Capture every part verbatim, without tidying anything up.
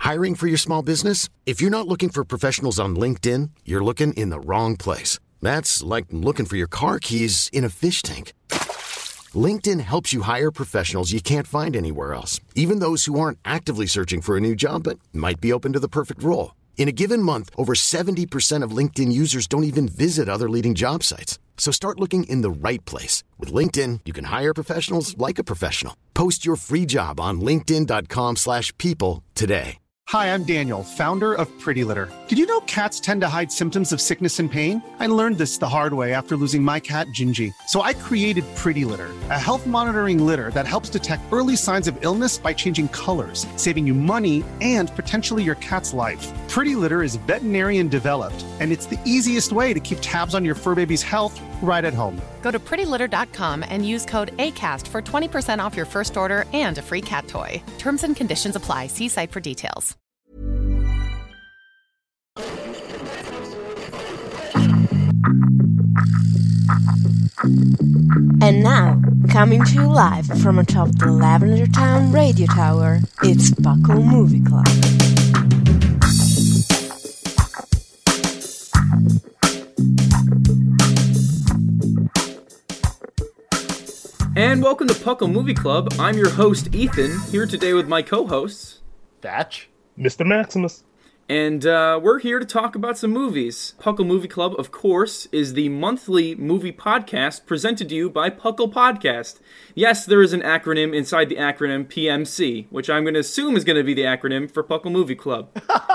Hiring for your small business? If you're not looking for professionals on LinkedIn, you're looking in the wrong place. That's like looking for your car keys in a fish tank. LinkedIn helps you hire professionals you can't find anywhere else, even those who aren't actively searching for a new job but might be open to the perfect role. In a given month, over seventy percent of LinkedIn users don't even visit other leading job sites. So start looking in the right place. With LinkedIn, you can hire professionals like a professional. Post your free job on linkedin.com slash people today. Hi, I'm Daniel, founder of Pretty Litter. Did you know cats tend to hide symptoms of sickness and pain? I learned this the hard way after losing my cat, Gingy. So I created Pretty Litter, a health monitoring litter that helps detect early signs of illness by changing colors, saving you money and potentially your cat's life. Pretty Litter is veterinarian developed, and it's the easiest way to keep tabs on your fur baby's health right at home. Go to pretty litter dot com and use code ACAST for twenty percent off your first order and a free cat toy. Terms and conditions apply. See site for details. And now, coming to you live from atop the Lavender Town Radio Tower, it's Puckle Movie Club. And welcome to Puckle Movie Club. I'm your host, Ethan, here today with my co-hosts, Thatch, Mister Maximus. And uh, we're here to talk about some movies. Puckle Movie Club, of course, is the monthly movie podcast presented to you by Puckle Podcast. Yes, there is an acronym inside the acronym P M C, which I'm going to assume is going to be the acronym for Puckle Movie Club.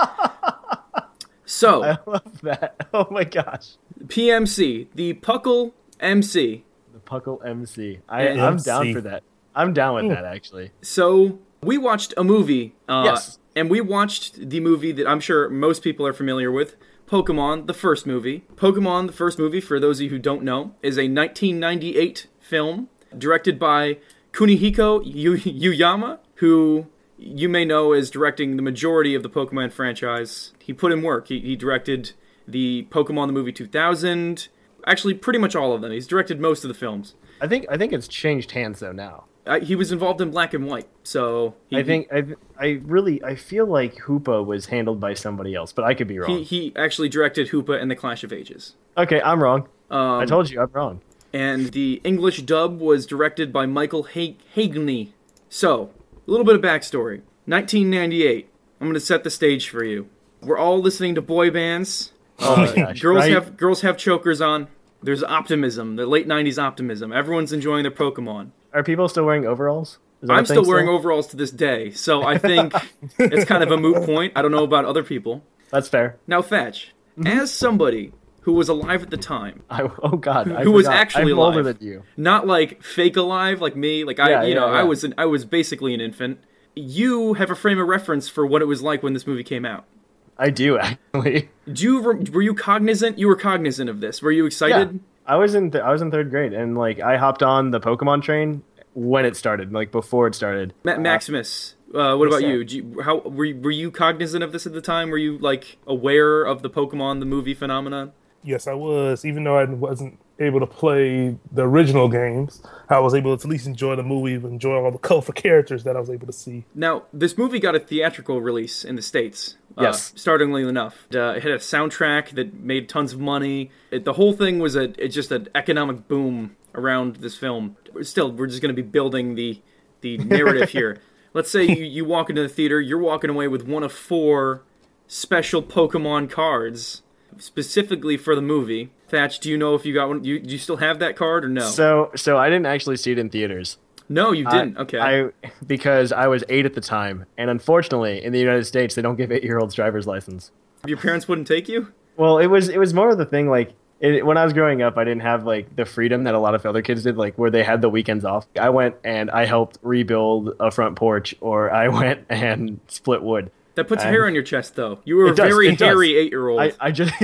So, I love that. Oh my gosh. P M C, the Puckle M C. The Puckle M C. I, I'm down for that. I'm down with that, actually. So, we watched a movie. Uh, yes. And we watched the movie that I'm sure most people are familiar with, Pokemon, the first movie. Pokemon, the first movie, for those of you who don't know, is a nineteen ninety-eight film directed by Kunihiko Yu- Yuyama, who you may know is directing the majority of the Pokemon franchise. He put in work. He, he directed the Pokemon the movie two thousand, actually pretty much all of them. He's directed most of the films. I think I think it's changed hands, though, now. Uh, he was involved in Black and White, so... He, I think, I I really, I feel like Hoopa was handled by somebody else, but I could be wrong. He, he actually directed Hoopa and the Clash of Ages. Okay, I'm wrong. Um, I told you, I'm wrong. And the English dub was directed by Michael ha- Hagney. So, a little bit of backstory. nineteen ninety-eight. I'm going to set the stage for you. We're all listening to boy bands. Oh my gosh. Girls right? have girls have chokers on. There's optimism, the late nineties optimism. Everyone's enjoying their Pokemon. Are people still wearing overalls? I'm still wearing still? overalls to this day, so I think it's kind of a moot point. I don't know about other people. That's fair. Now, Thatch, mm-hmm. as somebody who was alive at the time, I, oh god, who, I who was forgot. actually I'm alive, older than you, not like fake alive like me. Like I, yeah, you yeah, know, yeah. I was an, I was basically an infant. You have a frame of reference for what it was like when this movie came out. I do actually. Do you were you cognizant? You were cognizant of this. Were you excited? Yeah. I was in th- I was in third grade, and like I hopped on the Pokemon train when it started, like before it started. Ma- Maximus, uh, what about you? Do you? How were you, were you cognizant of this at the time? Were you like aware of the Pokemon the movie phenomenon? Yes, I was. Even though I wasn't able to play the original games, I was able to at least enjoy the movie, enjoy all the colorful characters that I was able to see. Now, this movie got a theatrical release in the States. Yes. Uh, startlingly enough. Uh, it had a soundtrack that made tons of money. It, the whole thing was a it just an economic boom around this film. Still, we're just going to be building the, the narrative here. Let's say you, you walk into the theater, you're walking away with one of four special Pokemon cards, specifically for the movie. Thatch, do you know if you got one? You, do you still have that card or no? So, so I didn't actually see it in theaters. No, you didn't. I, okay. I because I was eight at the time, and unfortunately, in the United States, they don't give eight-year-olds driver's license. Your parents wouldn't take you? Well, it was it was more of the thing like it, when I was growing up, I didn't have like the freedom that a lot of other kids did, like where they had the weekends off. I went and I helped rebuild a front porch, or I went and split wood. That puts and hair on your chest, though. You were a does, very hairy eight-year-old. I, I just.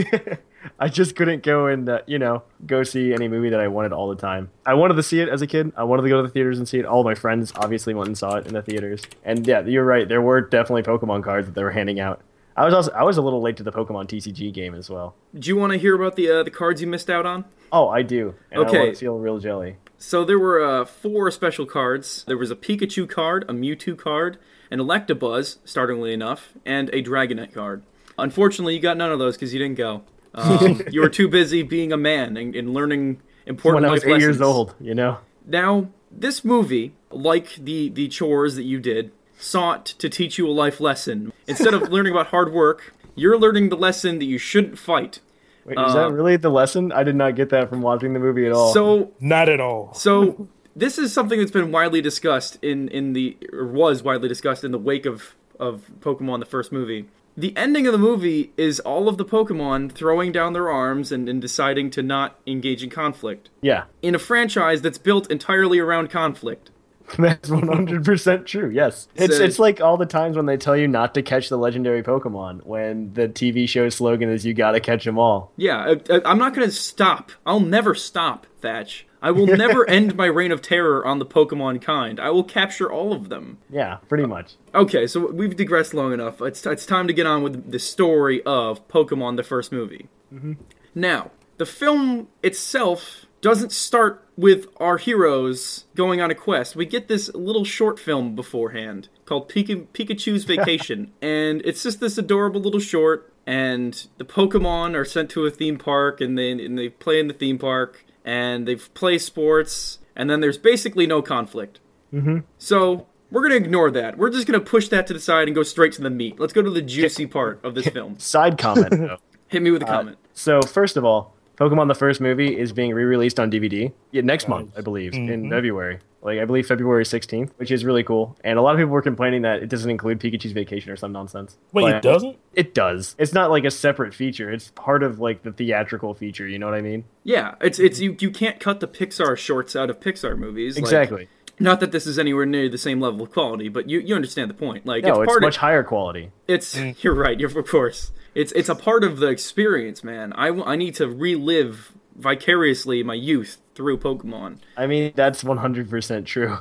I just couldn't go and, uh, you know, go see any movie that I wanted all the time. I wanted to see it as a kid. I wanted to go to the theaters and see it. All my friends obviously went and saw it in the theaters. And yeah, you're right. There were definitely Pokemon cards that they were handing out. I was also I was a little late to the Pokemon T C G game as well. Do you want to hear about the uh, the cards you missed out on? Oh, I do. And okay. I want to feel real jelly. So there were uh, four special cards. There was a Pikachu card, a Mewtwo card, an Electabuzz, startlingly enough, and a Dragonite card. Unfortunately, you got none of those because you didn't go. Um, you were too busy being a man and, and learning important when I was life eight lessons. years old, you know? Now, this movie, like the, the chores that you did, sought to teach you a life lesson. Instead of learning about hard work, you're learning the lesson that you shouldn't fight. Wait, is uh, that really the lesson? I did not get that from watching the movie at all. So Not at all. So this is something that's been widely discussed in, in the, or was widely discussed in the wake of, of Pokemon, the first movie. The ending of the movie is all of the Pokemon throwing down their arms and, and deciding to not engage in conflict. Yeah. In a franchise that's built entirely around conflict. That's one hundred percent true, yes. It's So- it's like all the times when they tell you not to catch the legendary Pokemon, when the T V show slogan is you gotta catch them all. Yeah, I, I, I'm not going to stop. I'll never stop, Thatch. I will never end my reign of terror on the Pokemon kind. I will capture all of them. Yeah, pretty much. Okay, so we've digressed long enough. It's, it's time to get on with the story of Pokemon, the first movie. Mm-hmm. Now, the film itself doesn't start with our heroes going on a quest. We get this little short film beforehand called Pika- Pikachu's Vacation, and it's just this adorable little short, and the Pokemon are sent to a theme park, and they, and they play in the theme park, and they play sports, and then there's basically no conflict. Mm-hmm. So we're going to ignore that. We're just going to push that to the side and go straight to the meat. Let's go to the juicy part of this film. Side comment, though. Hit me with a Uh, comment. So, first of all, Pokemon the first movie is being re-released on D V D yeah, next Nice. month, I believe, Mhm. in February. Like, I believe February sixteenth, which is really cool. And a lot of people were complaining that it doesn't include Pikachu's Vacation or some nonsense. Wait, But it doesn't? It does. It's not like a separate feature. It's part of, like, the theatrical feature, you know what I mean? Yeah, it's it's you, you can't cut the Pixar shorts out of Pixar movies. Like, Exactly. not that this is anywhere near the same level of quality, but you, you understand the point. Like No, it's it's part much of, higher quality. It's you're right. You're of course. It's it's a part of the experience, man. I, w- I need to relive vicariously my youth through Pokemon. I mean, that's one hundred percent true.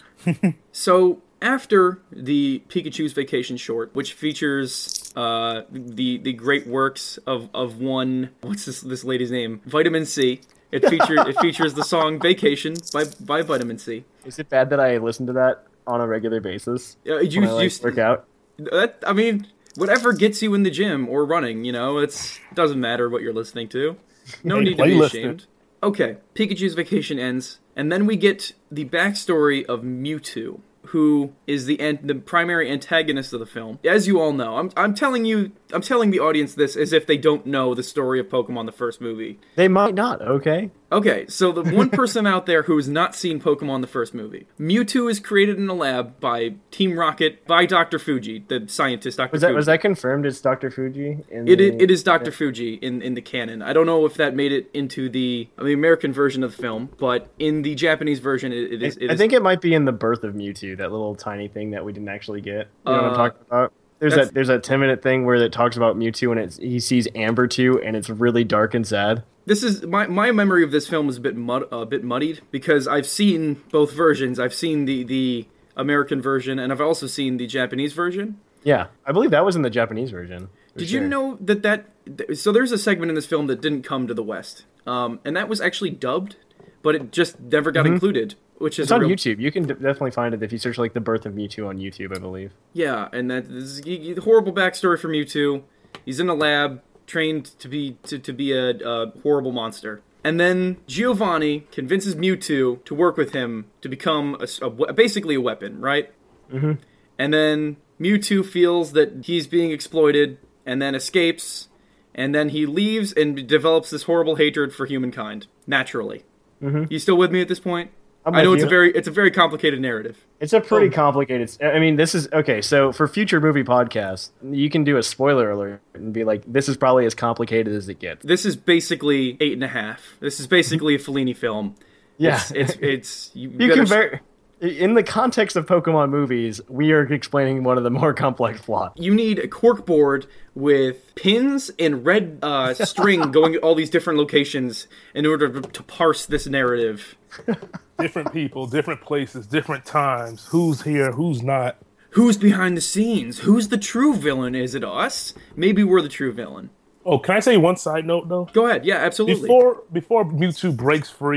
So after the Pikachu's Vacation short, which features uh, the the great works of, of one what's this this lady's name? Vitamin C. It features it features the song Vacation by by Vitamin C. Is it bad that I listen to that on a regular basis Uh, you when I, like, you work out? That, I mean, whatever gets you in the gym or running, you know, it's doesn't matter what you're listening to. No Hey, need to be playlist ashamed. it. Okay, Pikachu's Vacation ends, and then we get the backstory of Mewtwo, who is the an- the primary antagonist of the film. As you all know, I'm I'm telling you, I'm telling the audience this as if they don't know the story of Pokemon the first movie. They might not, okay? Okay, so the one person out there who has not seen Pokemon the first movie. Mewtwo is created in a lab by Team Rocket, by Doctor Fuji, the scientist Doctor Was that Fuji. was that confirmed? It's Doctor Fuji? In It, the... it, it is Doctor Fuji in, in the canon. I don't know if that made it into the, the American version of the film, but in the Japanese version, it, it is. It I is think it might be in the Birth of Mewtwo, that little tiny thing that we didn't actually get. You know what I'm Uh, talking about? There's that's- that there's that ten minute thing where it talks about Mewtwo and it's he sees Ambertwo and it's really dark and sad. This is my my memory of this film is a bit mud, a bit muddied because I've seen both versions. I've seen the the American version and I've also seen the Japanese version. Yeah, I believe that was in the Japanese version. for Did sure. you know that that th- so there's a segment in this film that didn't come to the West, um, and that was actually dubbed, but it just never got included, which is It's a on real- YouTube. You can d- definitely find it if you search like the Birth of Mewtwo on YouTube, I believe. Yeah, and that is the horrible backstory for Mewtwo. He's in a lab, trained to be to, to be a, a horrible monster. And then Giovanni convinces Mewtwo to work with him to become a, a we- basically a weapon, right? Mhm. And then Mewtwo feels that he's being exploited, and then escapes, and then he leaves and develops this horrible hatred for humankind naturally. Mhm. You still with me at this point? I'm I know with it's a you. very it's a very complicated narrative. It's a pretty complicated. I mean, this is okay. So for future movie podcasts, you can do a spoiler alert and be like, "This is probably as complicated as it gets." This is basically eight and a half. This is basically a Fellini film. Yeah. It's it's, it's you, You gotta- can ver- in the context of Pokemon movies, we are explaining one of the more complex plots. you need a corkboard with pins and red uh, string going at all these different locations in order to, to parse this narrative. Different people, different places, different times. Who's here? Who's not? Who's behind the scenes? Who's the true villain? Is it us? Maybe we're the true villain. Oh, can I say one side note though? Go ahead. Yeah, absolutely. Before before Mewtwo breaks free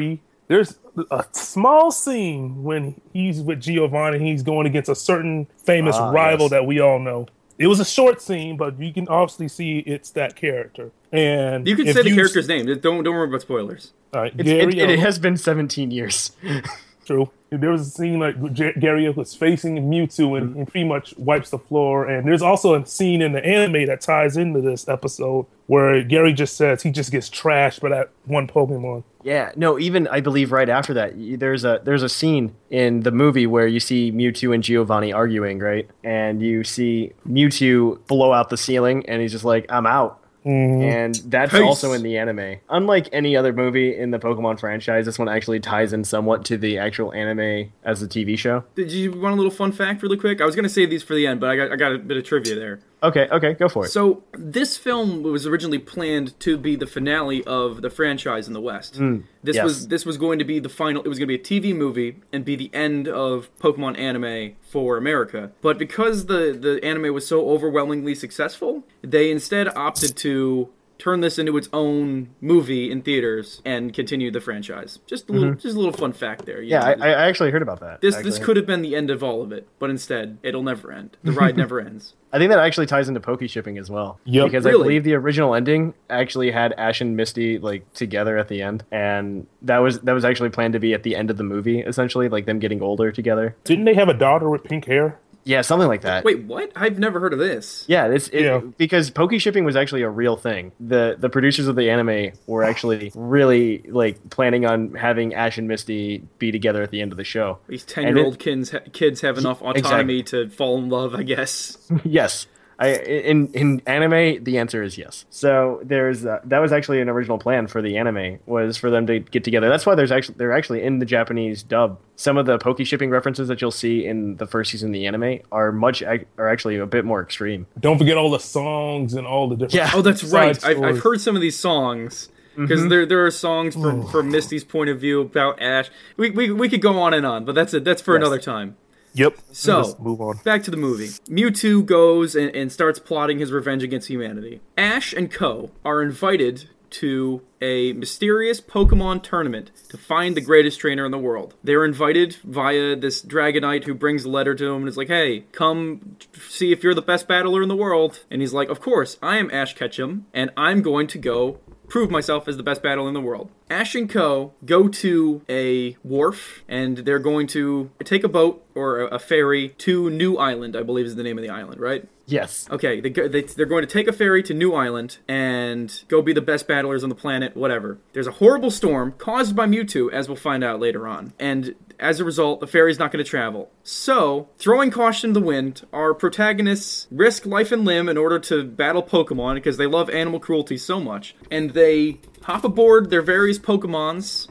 There's a small scene when he's with Giovanni. He's going against a certain famous Ah, rival yes. that we all know. It was a short scene, but you can obviously see it's that character. And You can if say the you- character's name. Don't don't worry about spoilers. All right, It's, Gary, it, it uh, has been seventeen years. True. There was a scene like G- Gary was facing Mewtwo and, and pretty much wipes the floor. And there's also a scene in the anime that ties into this episode where Gary just says he just gets trashed by that one Pokemon. Yeah, no, even I believe right after that, y- there's a there's a scene in the movie where you see Mewtwo and Giovanni arguing, right? And you see Mewtwo blow out the ceiling, and he's just like, "I'm out." And that's Peace. also in the anime. Unlike any other movie in the Pokemon franchise, this one actually ties in somewhat to the actual anime as a T V show. Did you want a little fun fact really quick? I was going to save these for the end, but I got, I got a bit of trivia there. Okay, okay, go for it. So, this film was originally planned to be the finale of the franchise in the West. this yes. was this was going to be the final. It was going to be a T V movie and be the end of Pokemon anime for America. But because the the anime was so overwhelmingly successful, they instead opted to turn this into its own movie in theaters and continue the franchise. Just a little, just a little fun fact there. you yeah, know. I, I actually heard about that. This actually. this could have been the end of all of it, but instead, it'll never end. The ride never ends. I think that actually ties into Poke shipping as well. Yep. Because Really? I believe the original ending actually had Ash and Misty like together at the end, and that was that was actually planned to be at the end of the movie, essentially, like them getting older together. Didn't they have a daughter with pink hair? Yeah, something like that. Wait, what? I've never heard of this. Yeah, it's it, Yeah. because Poke shipping was actually a real thing. The the producers of the anime were actually really like planning on having Ash and Misty be together at the end of the show. These ten-year-old kids kids have enough autonomy Exactly. to fall in love, I guess. Yes. I, in in anime, the answer is yes. So there's uh, that was actually an original plan for the anime, was for them to get together. That's why there's actually they're actually in the Japanese dub. Some of the Poke shipping references that you'll see in the first season of the anime are much are actually a bit more extreme. Don't forget all the songs and all the different. Yeah. Oh, that's side right. I've, I've stories. heard some of these songs. Because there there are songs from, from Misty's point of view about Ash. We, we we could go on and on, but that's it. That's for Yes. another time. Yep. So, Let's move on. back to the movie. Mewtwo goes and, and starts plotting his revenge against humanity. Ash and Co. are invited to a mysterious Pokemon tournament to find the greatest trainer in the world. They're invited via this Dragonite who brings a letter to him and is like, hey, come see if you're the best battler in the world. And he's like, of course, I am Ash Ketchum, and I'm going to go prove myself as the best battler in the world. Ash and Co. go to a wharf, and they're going to take a boat or a, a ferry to New Island, I believe is the name of the island, right? Yes. Okay, they, go- they, they're going to take a ferry to New Island and go be the best battlers on the planet, whatever. There's a horrible storm caused by Mewtwo, as we'll find out later on. And as a result, the ferry's not going to travel. So, throwing caution to the wind, our protagonists risk life and limb in order to battle Pokemon because they love animal cruelty so much. And they hop aboard their various Pokemons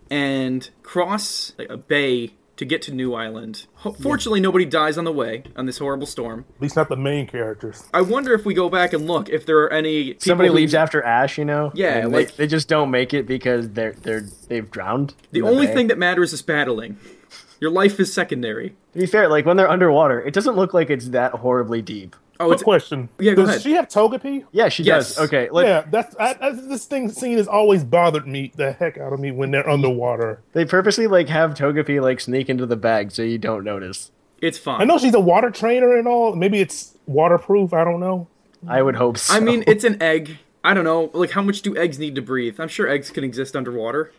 and cross like, a bay to get to New Island. Ho- Fortunately, nobody dies on the way on this horrible storm. At least not the main characters. I wonder if we go back and look if there are any people Somebody who- leaves after Ash, you know. Yeah, and like- they, they just don't make it because they're they're they've drowned. The in only bay. thing that matters is battling. Your life is secondary. To be fair, like when they're underwater, it doesn't look like it's that horribly deep. Oh, Quick it's question. Yeah, go Does ahead. she have Togepi? Yeah, she Yes. does. Okay, like yeah, that's I, I, this thing scene has always bothered me the heck out of me when they're underwater. they purposely like have Togepi like sneak into the bag so you don't notice. it's fine. I know she's a water trainer and all. Maybe it's waterproof. I don't know. I would hope so. I mean, it's an egg. I don't know. Like, how much do eggs need to breathe? I'm sure eggs can exist underwater.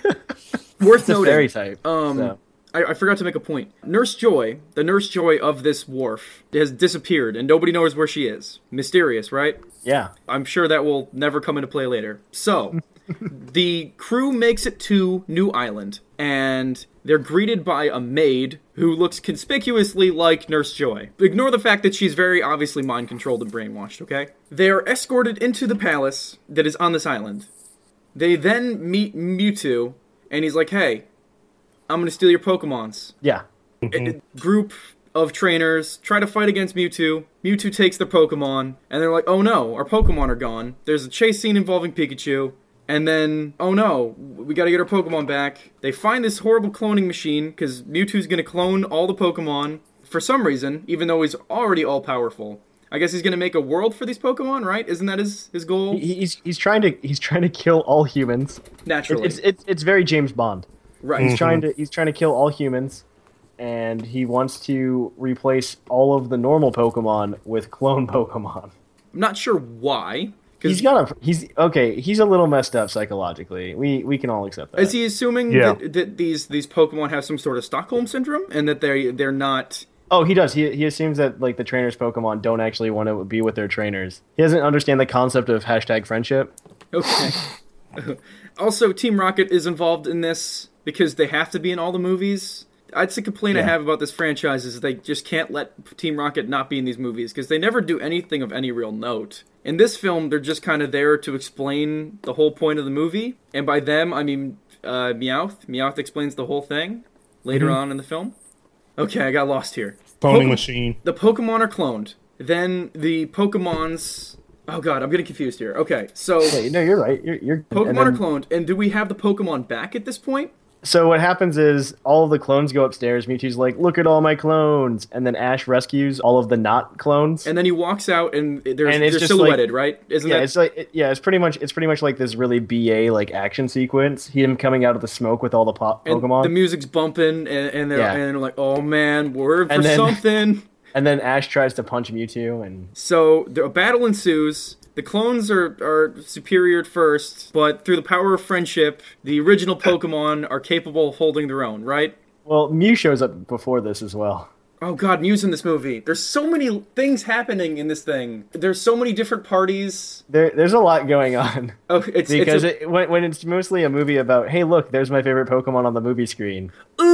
Worth it's a noting. fairy type. Um, so. I, I forgot to make a point. Nurse Joy, the Nurse Joy of this wharf, has disappeared, and nobody knows where she is. Mysterious, right? Yeah. I'm sure that will never come into play later. So, the crew makes it to New Island, and they're greeted by a maid who looks conspicuously like Nurse Joy. Ignore the fact that she's very obviously mind-controlled and brainwashed, okay? They are escorted into the palace that is on this island. They then meet Mewtwo, and he's like, hey, I'm gonna steal your Pokemons. Yeah. A group of trainers try to fight against Mewtwo. Mewtwo takes their Pokemon, and they're like, oh no, our Pokemon are gone. There's a chase scene involving Pikachu, and then, oh no, we gotta get our Pokemon back. They find this horrible cloning machine, because Mewtwo's gonna clone all the Pokemon for some reason, even though he's already all-powerful. I guess he's gonna make a world for these Pokemon, right? Isn't that his, his goal? He- He's he's trying to he's trying to kill all humans. Naturally. It's it's it's very James Bond. Right. He's Mhm. trying to he's trying to kill all humans, and he wants to replace all of the normal Pokemon with clone Pokemon. I'm not sure why. He's got a he's okay. He's a little messed up psychologically. We we can all accept that. Is he assuming Yeah. that, that these these Pokemon have some sort of Stockholm syndrome and that they they're not? Oh, he does. He he assumes that like the trainers' Pokemon don't actually want to be with their trainers. He doesn't understand the concept of hashtag friendship. Okay. Also, Team Rocket is involved in this because they have to be in all the movies. That's a complaint I Yeah. have about this franchise is they just can't let Team Rocket not be in these movies because they never do anything of any real note. In this film, they're just kind of there to explain the whole point of the movie, and by them, I mean uh, Meowth. Meowth explains the whole thing later on in the film. Okay, I got lost here. Cloning Poke- machine. The Pokemon are cloned. Then the Pokemon's... Oh god, I'm getting confused here. Okay, so Wait, no, you're right. You're, you're Pokemon and then- are cloned, and do we have the Pokemon back at this point? So what happens is all of the clones go upstairs. Mewtwo's like, "Look at all my clones," and then Ash rescues all of the not clones. And then he walks out, and they're, And it's they're just silhouetted, like- right? Isn't yeah, that it's like it- yeah, it's pretty much it's pretty much like this really B A like action sequence. Him coming out of the smoke with all the po- and Pokemon, the music's bumping, and, and they're Yeah. and they're like, "Oh man, we're in for And then- something." and then Ash tries to punch Mewtwo, and So the, a battle ensues. The clones are, are superior at first, but through the power of friendship, the original Pokemon are capable of holding their own, right? well, Mew shows up before this as well. Oh god, Mew's in this movie. There's so many things happening in this thing. There's so many different parties. There, there's a lot going on Oh, it's because it's a, it, when, when it's mostly a movie about, hey, look, there's my favorite Pokemon on the movie screen.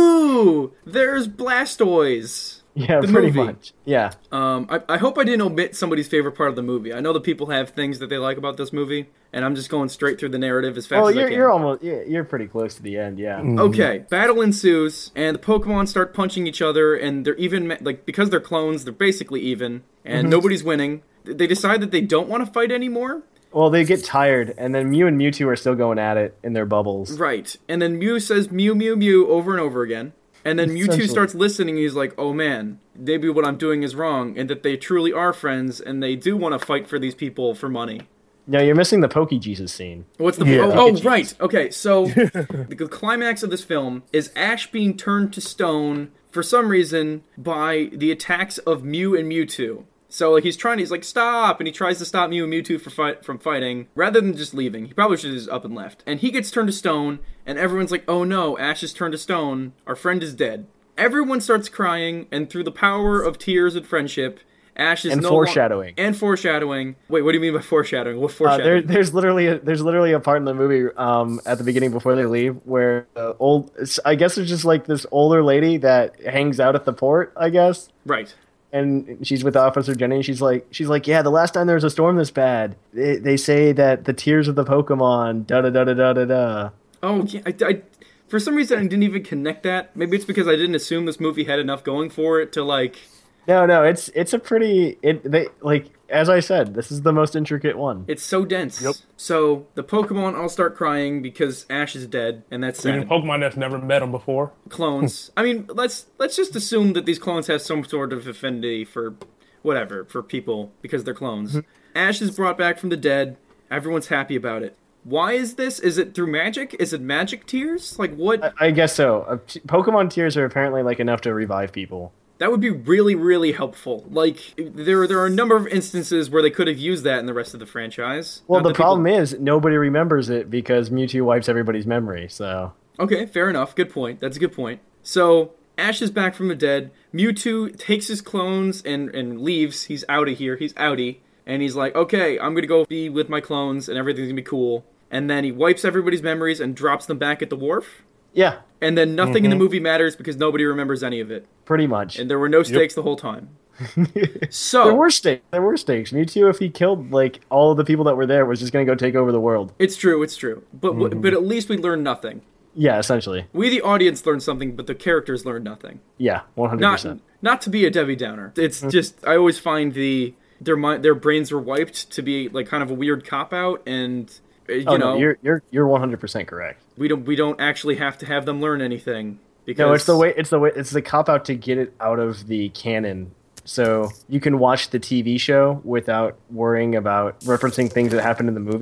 ooh, there's Blastoise. Yeah, The pretty movie. much. Yeah. Um, I, I hope I didn't omit somebody's favorite part of the movie. I know that people have things that they like about this movie, and I'm just going straight through the narrative as fast Well, as I you're can. you're almost yeah, you're pretty close to the end. Yeah. Okay, battle ensues, and the Pokemon start punching each other, and they're even, like, because they're clones, they're basically even, and nobody's winning. They decide that they don't want to fight anymore. Well, they get tired, and then Mew and Mewtwo are still going at it in their bubbles. Right, and then Mew says Mew, Mew, Mew over and over again. And then Mewtwo Essentially. starts listening, and he's like, oh man, maybe what I'm doing is wrong, and that they truly are friends, and they do want to fight for these people for money. No, you're missing the Poke Jesus scene. What's the... Yeah. Oh, oh right, okay, so the climax of this film is Ash being turned to stone, for some reason, by the attacks of Mew and Mewtwo. So like, he's trying to, he's like, stop, and he tries to stop Mew and Mewtwo for fight, from fighting, rather than just leaving. He probably should have just up and left. And he gets turned to stone, and everyone's like, oh no, Ash is turned to stone, our friend is dead. Everyone starts crying, and through the power of tears and friendship, Ash is And no foreshadowing. Lo- and foreshadowing. Wait, what do you mean by foreshadowing? What Uh, foreshadowing? there, there's literally a, there's literally a part in the movie um, at the beginning before they leave where the old I guess there's just like this older lady that hangs out at the port, I guess, Right. and she's with Officer Jenny. And she's like she's like yeah, the last time there was a storm this bad, they, they say that the tears of the Pokemon da da da da da da da. Oh, yeah, I, I, for some reason I didn't even connect that. Maybe it's because I didn't assume this movie had enough going for it to, like... No, no, it's it's a pretty it they like as I said, this is the most intricate one. It's so dense. Yep. So, the Pokemon all start crying because Ash is dead, and that's Even sad. Pokemon that's never met him before. Clones. I mean, let's let's just assume that these clones have some sort of affinity for whatever, for people, because they're clones. Ash is brought back from the dead. Everyone's happy about it. Why is this? Is it through magic? Is it magic tears? Like, what? I, I guess so. Uh, t- Pokemon tears are apparently like enough to revive people. That would be really, really helpful. Like, there, there are a number of instances where they could have used that in the rest of the franchise. Well, Not the that people- problem is nobody remembers it because Mewtwo wipes everybody's memory. So Okay, fair enough. Good point. That's a good point. So, Ash is back from the dead. Mewtwo takes his clones and, and leaves. He's out of here. He's outie. And he's like, okay, I'm going to go be with my clones and everything's going to be cool. And then he wipes everybody's memories and drops them back at the wharf. yeah, And then nothing in the movie matters because nobody remembers any of it. pretty much. And there were no stakes the whole time. So, There were stakes. There were stakes. Mewtwo, if he killed like all of the people that were there, was just going to go take over the world. it's true, it's true. But but at least we learned nothing. Yeah, essentially. We, the audience, learned something, but the characters learned nothing. Yeah, one hundred Not percent. not to be a Debbie Downer. It's just I always find the their mind their brains were wiped to be like kind of a weird cop out, and uh, you Oh know no, you're you're you're one hundred percent correct. we don't we don't actually have to have them learn anything because No, it's the way. It's the way. It's the cop out to get it out of the canon, so you can watch the T V show without worrying about referencing things that happened in the movies.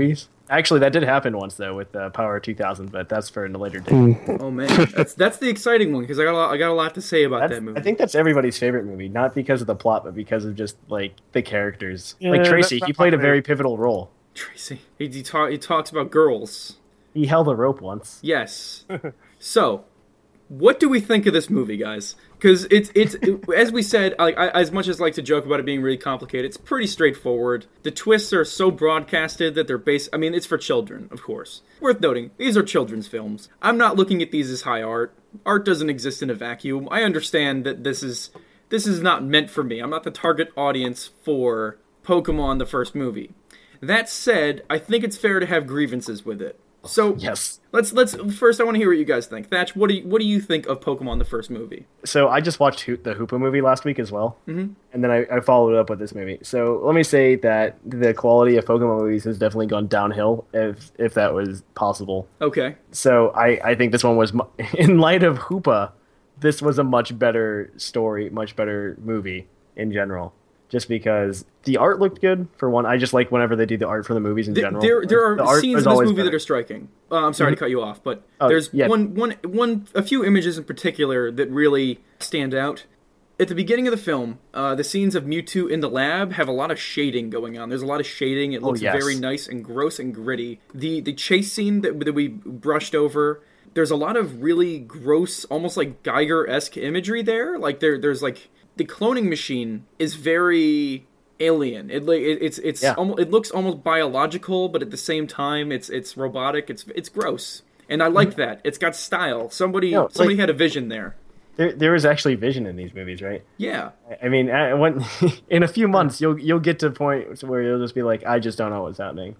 Actually, that did happen once though with uh, Power two thousand, but that's for a later day. Oh man, that's that's the exciting one because I got a lot, I got a lot to say about That's, that movie. I think that's everybody's favorite movie, not because of the plot, but because of just like the characters. Yeah, like Tracy, that's he not played a my very pivotal role. Tracy, he he, talk, he talks about girls. He held a rope once. Yes. So, what do we think of this movie, guys? Because it's it's it, as we said, like I, as much as I like to joke about it being really complicated, it's pretty straightforward. The twists are so broadcasted that they're based. I mean, it's for children, of course. Worth noting, these are children's films. I'm not looking at these as high art. Art doesn't exist in a vacuum. I understand that this is this is not meant for me. I'm not the target audience for Pokemon the first movie. That said, I think it's fair to have grievances with it. So Yes. let's let's first. I want to hear what you guys think. Thatch, what do you, what do you think of Pokemon the first movie? So I just watched Ho- the Hoopa movie last week as well, mm-hmm. and then I, I followed it up with this movie. So let me say that the quality of Pokemon movies has definitely gone downhill, if if that was possible. Okay. So I, I think this one was, mu- in light of Hoopa, this was a much better story, much better movie in general. Just because the art looked good, for one. I just like whenever they do the art for the movies in The- general. There there The are art scenes is in this always movie that better. are striking. Uh, I'm sorry to cut you off, but Oh, there's yeah. one one one a few images in particular that really stand out. At the beginning of the film, uh, the scenes of Mewtwo in the lab have a lot of shading going on. There's a lot of shading. It looks yes. very nice and gross and gritty. The the chase scene that, that we brushed over, there's a lot of really gross, almost like Geiger-esque imagery there. Like there there's like the cloning machine is very alien. It like it, it's it's Yeah. almost, it looks almost biological, but at the same time it's it's robotic. It's it's gross. And I like that. It's got style. Somebody No, somebody like- had a vision there. There, there is actually vision in these movies, right? Yeah. I mean, I- when, in a few months, you'll you'll get to a point where you'll just be like, I just don't know what's happening.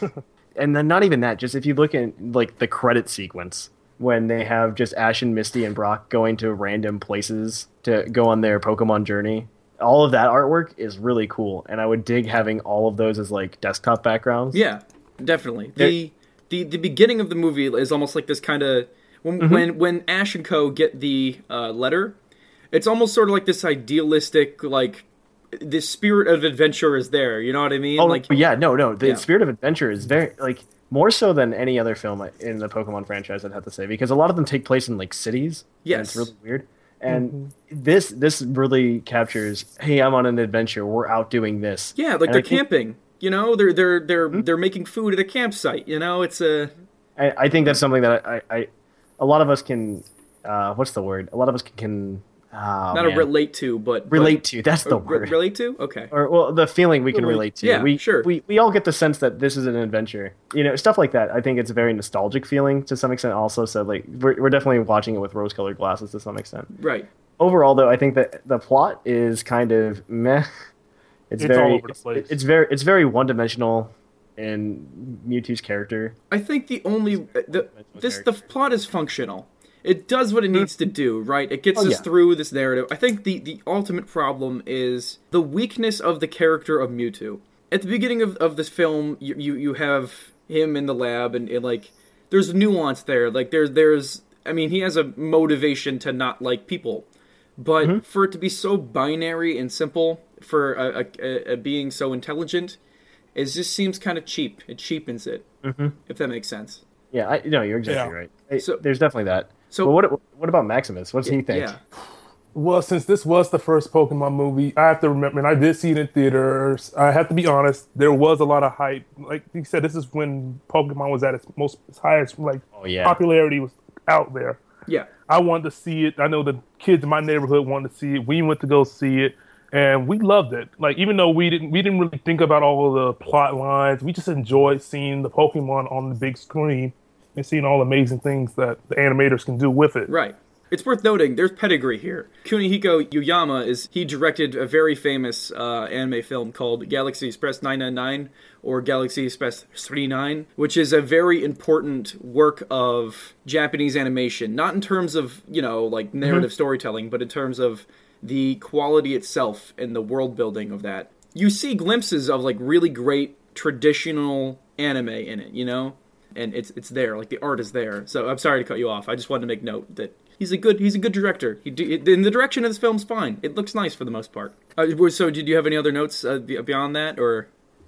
And then not even that. Just if you look at like the credit sequence when they have just Ash and Misty and Brock going to random places to go on their Pokemon journey, all of that artwork is really cool. And I would dig having all of those as like desktop backgrounds. Yeah, definitely. The the the beginning of the movie is almost like this kind of when Mm-hmm. when when Ash and Co get the uh, letter, it's almost sort of like this idealistic like the spirit of adventure is there. You know what I mean? Oh, like yeah, no, no. The Yeah. spirit of adventure is very like more so than any other film in the Pokemon franchise, I'd have to say, because a lot of them take place in like cities. and Yes. it's really weird. And this this really captures, hey, I'm on an adventure. We're out doing this. yeah, like And they're I think- camping. You know, they're they're they're they're making food at a campsite. You know, it's a I, I think that's something that I, I, a lot of us can, uh, what's the word? A lot of us can, can oh, not man. a relate to, but relate but, to. That's the or re- word. relate to. Okay. Or well, the feeling we can Relate- relate to. yeah, we, sure. We we all get the sense that this is an adventure. You know, stuff like that. I think it's a very nostalgic feeling to some extent. Also, so like we're we're definitely watching it with rose-colored glasses to some extent. Right. Overall, though, I think that the plot is kind of meh. It's, It's very all over the place. It's very it's very one-dimensional in Mewtwo's character. I think the only the this the plot is functional. It does what it needs to do, right? It gets Oh, us yeah. through this narrative. I think the the ultimate problem is the weakness of the character of Mewtwo. At the beginning of, of this film, you, you you have him in the lab, and, and like there's nuance there. Like there's there's I mean he has a motivation to not like people, but Mm-hmm. for it to be so binary and simple, for a, a, a, a being so intelligent, it just seems kind of cheap. It cheapens it, mm-hmm. if that makes sense. Yeah, I, no, you're exactly Yeah. right. Hey, So- there's definitely that. so- So, but what what about Maximus? What does he think? Yeah. Well, since this was the first Pokemon movie, I have to remember, and I did see it in theaters. I have to be honest, there was a lot of hype. Like you said, this is when Pokemon was at its most its highest, like Oh, yeah. popularity was out there. Yeah. I wanted to see it. I know the kids in my neighborhood wanted to see it. We went to go see it, and we loved it. Like even though we didn't, we didn't really think about all of the plot lines. We just enjoyed seeing the Pokemon on the big screen and seeing all the amazing things that the animators can do with it. Right. It's worth noting, there's pedigree here. Kunihiko Yuyama, is he directed a very famous uh, anime film called Galaxy Express nine nine nine, or Galaxy Express thirty-nine, which is a very important work of Japanese animation. Not in terms of, you know, like narrative storytelling, but in terms of the quality itself and the world building of that. You see glimpses of, like, really great traditional anime in it, you know? And it's it's there, like the art is there. So I'm sorry to cut you off. I just wanted to make note that he's a good he's a good director. He do, in the direction of this film's fine. It looks nice for the most part. Uh, so did you have any other notes uh, be- beyond that, or?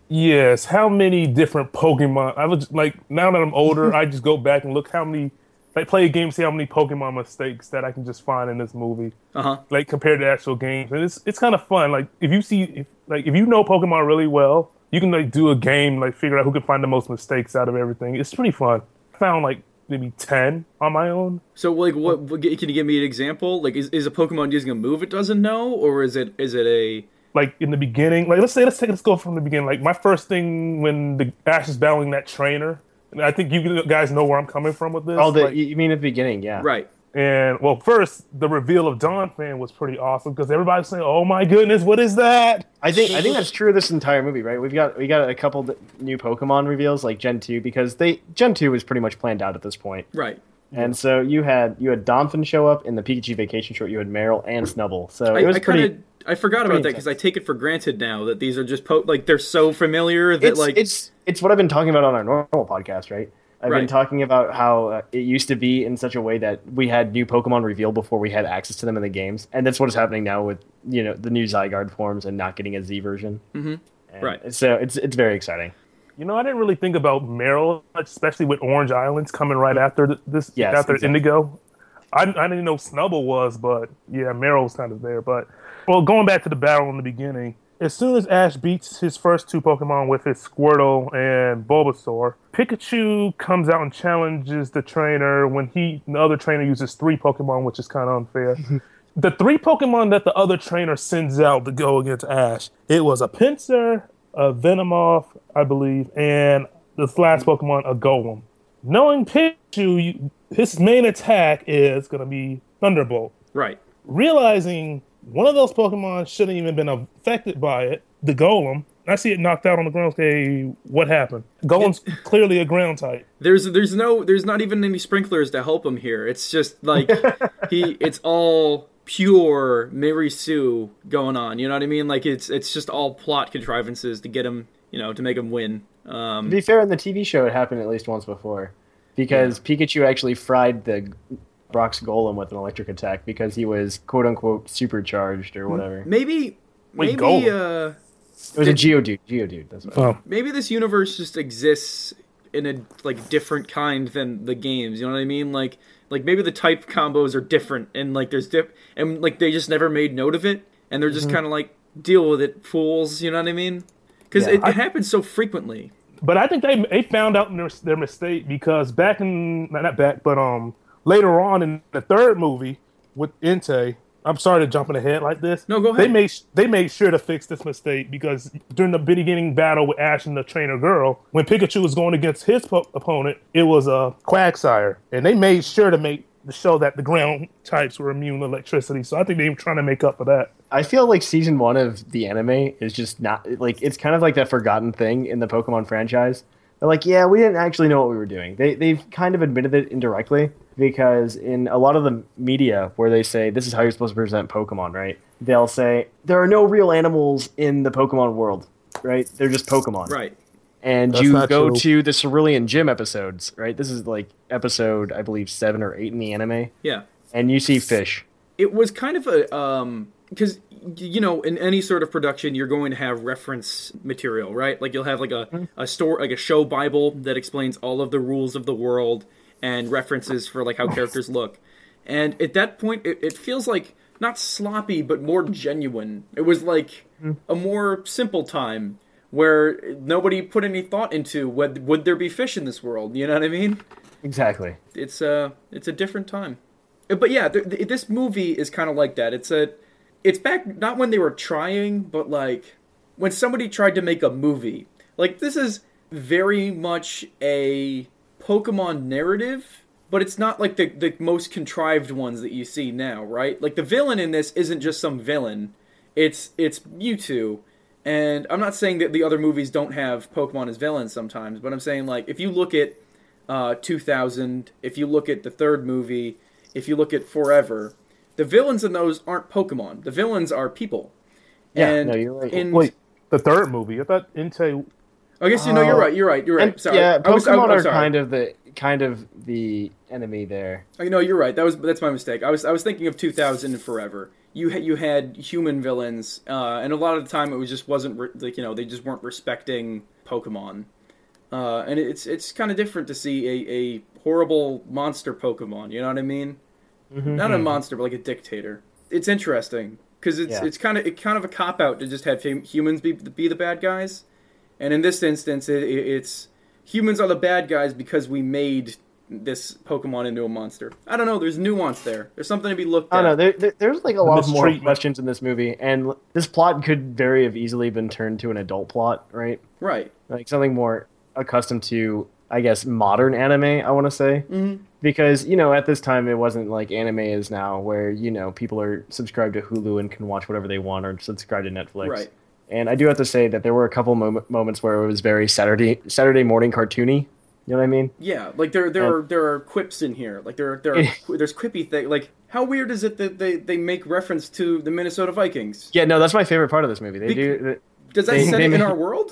Yes, how many different Pokemon? I was like, now that I'm older, I just go back and look how many, like, play a game, see how many Pokemon mistakes that I can just find in this movie, Uh-huh. like compared to actual games, and it's it's kind of fun. Like if you see, if, like if you know Pokemon really well, you can like do a game, like figure out who can find the most mistakes out of everything. It's pretty fun. I found like maybe ten on my own. So, like, what, what can you give me an example? Like, is, is a Pokemon using a move it doesn't know, or is it is it a Like in the beginning, like let's say let's take let's go from the beginning. Like my first thing when the Ash is battling that trainer, and I think you guys know where I'm coming from with this. Oh, the, like, you mean at the beginning, yeah. right? and well, first the reveal of Donphan was pretty awesome because everybody's saying, "Oh my goodness, what is that?" I think I think that's true of this entire movie, right? We've got we got a couple d- new Pokemon reveals like Gen two because they Gen two was pretty much planned out at this point. Right. And so you had you had Donphan show up in the Pikachu Vacation short. You had Meryl and Snubbull. So I, it was I pretty. kinda, I forgot about that because I take it for granted now that these are just po- like they're so familiar that It's, like it's it's what I've been talking about on our normal podcast, right? I've Right. been talking about how uh, it used to be in such a way that we had new Pokemon revealed before we had access to them in the games, and that's what is happening now with you know the new Zygarde forms and not getting a Z version. Mm-hmm. Right. So it's it's very exciting. You know, I didn't really think about Meryl much, especially with Orange Islands coming right after th- this, Yes, after exactly. Indigo. I, I didn't know Snubbull was, but yeah, Meryl's kind of there. But well, going back to the battle in the beginning, as soon as Ash beats his first two Pokemon with his Squirtle and Bulbasaur, Pikachu comes out and challenges the trainer when he the other trainer uses three Pokemon, which is kind of unfair. The three Pokemon that the other trainer sends out to go against Ash, it was a Pinsir, a Venomoth, I believe, and this last Pokemon, a Golem. Knowing Pikachu, you, his main attack is going to be Thunderbolt. right. Realizing one of those Pokemon shouldn't even been affected by it, the Golem, I see it knocked out on the ground. Okay, what happened? Golem's clearly a ground type. There's there's no there's not even any sprinklers to help him here. It's just like he it's all pure Mary Sue going on. You know what I mean? Like it's it's just all plot contrivances to get him, you know, to make him win. Um, To be fair, in the T V show, it happened at least once before, because Pikachu actually fried the Brock's Golem with an electric attack because he was quote unquote supercharged or whatever. maybe Wait, maybe Golem? uh It was a Geodude. Geodude. That's what. Oh, maybe this universe just exists in a like different kind than the games. You know what I mean? Like like maybe the type combos are different and like there's dip and like they just never made note of it and they're just Mm-hmm. kind of like deal with it, fools. You know what I mean? Because Yeah. it, it happens so frequently. but I think they they found out their, their mistake because back in not back, but um later on in the third movie with Entei, I'm sorry to jump in ahead like this. No, go They ahead. made they made sure to fix this mistake because during the beginning battle with Ash and the trainer girl, when Pikachu was going against his po- opponent, it was a Quagsire, and they made sure to make to show that the ground types were immune to electricity. So I think they were trying to make up for that. I feel like season one of the anime is just not like it's kind of like that forgotten thing in the Pokemon franchise. They're like, yeah, we didn't actually know what we were doing. They they've kind of admitted it indirectly because in a lot of the media where they say this is how you're supposed to present Pokemon, right? They'll say there are no real animals in the Pokemon world, right? They're just Pokemon, Right. And That's you not go true. to the Cerulean Gym episodes, right? This is like episode I believe seven or eight in the anime, Yeah. and you see fish. It was kind of a um because you know in any sort of production you're going to have reference material, right? Like you'll have like a a store like a show bible that explains all of the rules of the world and references for like how characters look. And at that point it, it feels like not sloppy but more genuine. It was like a more simple time where nobody put any thought into would would there be fish in this world, you know what I mean? Exactly. It's a it's a different time. Uh, But yeah, th- th- this movie is kind of like that. It's a it's back not when they were trying, but like when somebody tried to make a movie. Like this is very much a Pokemon narrative, but it's not like the the most contrived ones that you see now, right? Like the villain in this isn't just some villain. It's it's Mewtwo. And I'm not saying that the other movies don't have Pokemon as villains sometimes, but I'm saying like if you look at uh, two thousand, if you look at the third movie, if you look at Forever, the villains in those aren't Pokemon. The villains are people. Yeah, and no, you're right. In, Wait, the third movie. I thought Entei. I guess you know you're right. You're right. You're right. And, sorry. yeah, I was, I, Pokemon I'm are sorry. kind of the kind of the enemy there. I know you're right. That was that's my mistake. I was I was thinking of two thousand and Forever. you ha- you had human villains, uh, and a lot of the time it was just wasn't re- like you know they just weren't respecting Pokemon, uh, and it's it's kind of different to see a, a horrible monster Pokemon. You know what I mean? Mm-hmm. Not a monster, but like a dictator. It's interesting because it's yeah. it's kind of it kind of a cop out to just have humans be be the bad guys, and in this instance, it, it, it's humans are the bad guys because we made this Pokemon into a monster. I don't know. There's nuance there. There's something to be looked at. I don't know. There, there, there's like a lot more questions in this movie, and this plot could very have easily been turned to an adult plot, right? Right. Like something more accustomed to, I guess, modern anime, I want to say. Mm-hmm. Because, you know, at this time, it wasn't like anime is now, where, you know, people are subscribed to Hulu and can watch whatever they want, or subscribe to Netflix. Right. And I do have to say that there were a couple mom- moments where it was very Saturday Saturday morning cartoony. You know what I mean? Yeah, like there there and, are there are quips in here. Like there there are, there's quippy thing. Like how weird is it that they, they make reference to the Minnesota Vikings? Yeah, no, that's my favorite part of this movie. They Be- do. Does that they, set they it make, in our world?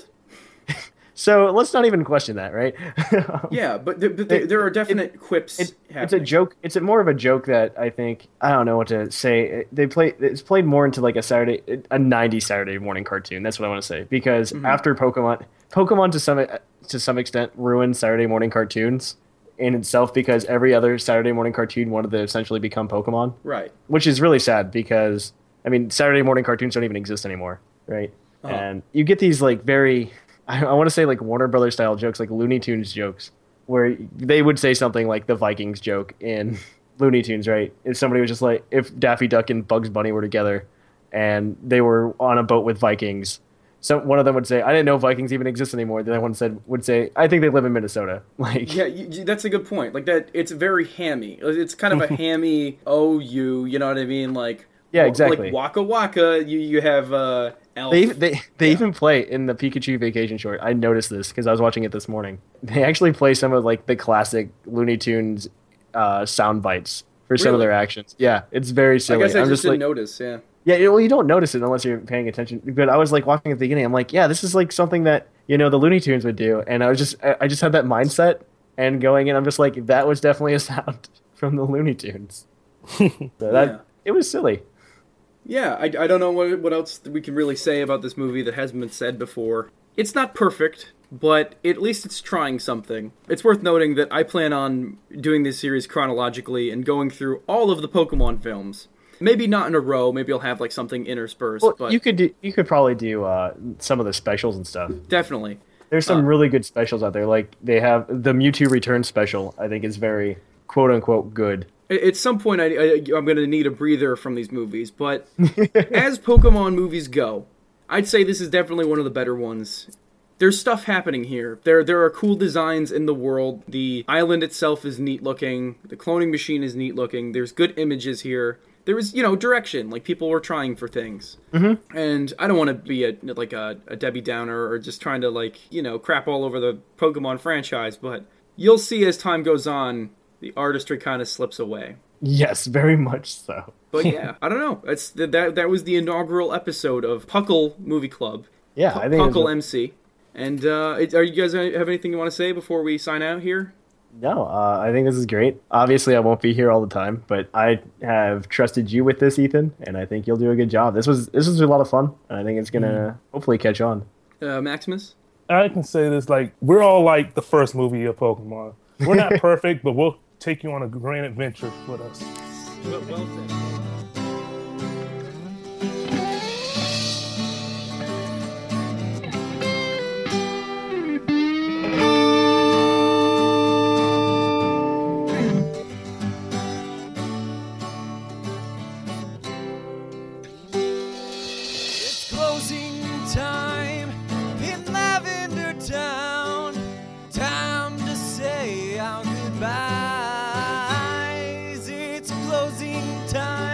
So let's not even question that, right? Yeah, but, there, but there, there are definite it, quips. It, it's a joke. It's a more of a joke that I think I don't know what to say. They play. It's played more into like a Saturday, a nineties Saturday morning cartoon. That's what I want to say. Because mm-hmm. after Pokemon, Pokemon to some to some extent ruined Saturday morning cartoons in itself because every other Saturday morning cartoon wanted to essentially become Pokemon. Right. Which is really sad because I mean Saturday morning cartoons don't even exist anymore, right? Uh-huh. And you get these like very. I, I want to say like Warner Brothers style jokes, like Looney Tunes jokes, where they would say something like the Vikings joke in Looney Tunes, right? If somebody was just like, if Daffy Duck and Bugs Bunny were together and they were on a boat with Vikings, so one of them would say, I didn't know Vikings even exist anymore. The other one said, would say, I think they live in Minnesota. Like, yeah, you, that's a good point. Like that, it's very hammy. It's kind of a hammy, oh, you, you know what I mean? Like, yeah, exactly. Like Waka Waka, you, you have, uh, Elf. They they they yeah. even play in the Pikachu Vacation short. I noticed this because I was watching it this morning. They actually play some of like the classic Looney Tunes uh, sound bites for some really? of their actions. Yeah, it's very silly. I guess I I'm just, just didn't like, notice. Yeah. Yeah, well, you don't notice it unless you're paying attention. But I was like watching at the beginning. I'm like, yeah, this is like something that you know the Looney Tunes would do, and I was just I just had that mindset and going in. I'm just like, that was definitely a sound from the Looney Tunes. So that yeah. It was silly. Yeah, I, I don't know what what else we can really say about this movie that hasn't been said before. It's not perfect, but at least it's trying something. It's worth noting that I plan on doing this series chronologically and going through all of the Pokemon films. Maybe not in a row. Maybe I'll have like something interspersed. Well, but you could do, you could probably do uh, some of the specials and stuff. Definitely. There's some uh, really good specials out there. Like they have the Mewtwo Return special. I think is very quote unquote good. At some point, I, I, I'm going to need a breather from these movies, but as Pokemon movies go, I'd say this is definitely one of the better ones. There's stuff happening here. There there are cool designs in the world. The island itself is neat looking. The cloning machine is neat looking. There's good images here. There is, you know, direction. Like, people were trying for things. Mm-hmm. And I don't want to be a like a, a Debbie Downer or just trying to, like, you know, crap all over the Pokemon franchise, but you'll see as time goes on, the artistry kind of slips away. Yes, very much so. But yeah, I don't know. That's that. That was the inaugural episode of Puckle Movie Club. Yeah, P- I think Puckle was... M C. And uh, are you guys have anything you want to say before we sign out here? No, uh, I think this is great. Obviously, I won't be here all the time, but I have trusted you with this, Ethan, and I think you'll do a good job. This was this was a lot of fun, and I think it's gonna mm. hopefully catch on. Uh, Maximus? I can say this: like we're all like the first movie of Pokemon. We're not perfect, but we'll take you on a grand adventure with us. Well, well said. It's closing time in Lavender Town. Time to say our goodbyes. It's closing time.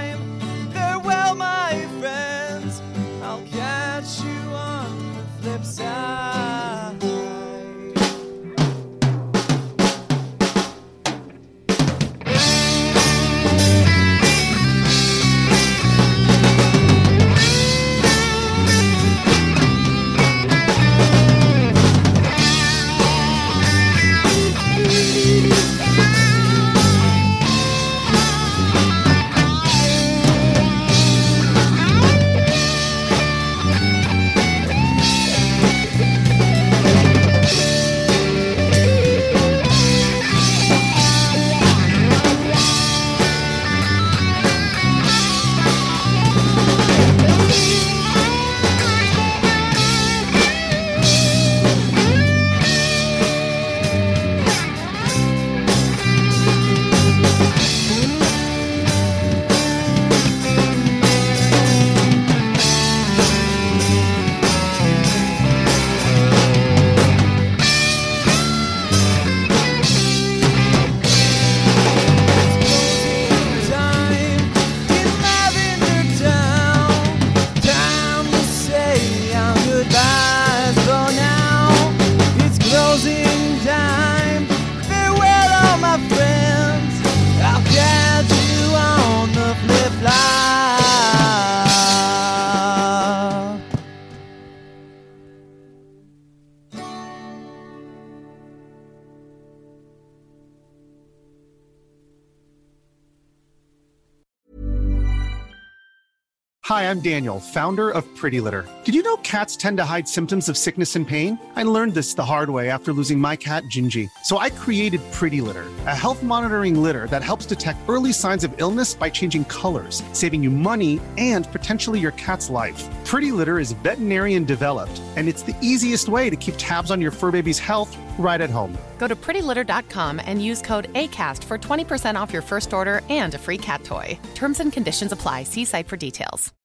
Hi, I'm Daniel, founder of Pretty Litter. Did you know cats tend to hide symptoms of sickness and pain? I learned this the hard way after losing my cat, Gingy. So I created Pretty Litter, a health monitoring litter that helps detect early signs of illness by changing colors, saving you money and potentially your cat's life. Pretty Litter is veterinarian developed, and it's the easiest way to keep tabs on your fur baby's health right at home. Go to pretty litter dot com and use code ACAST for twenty percent off your first order and a free cat toy. Terms and conditions apply. See site for details.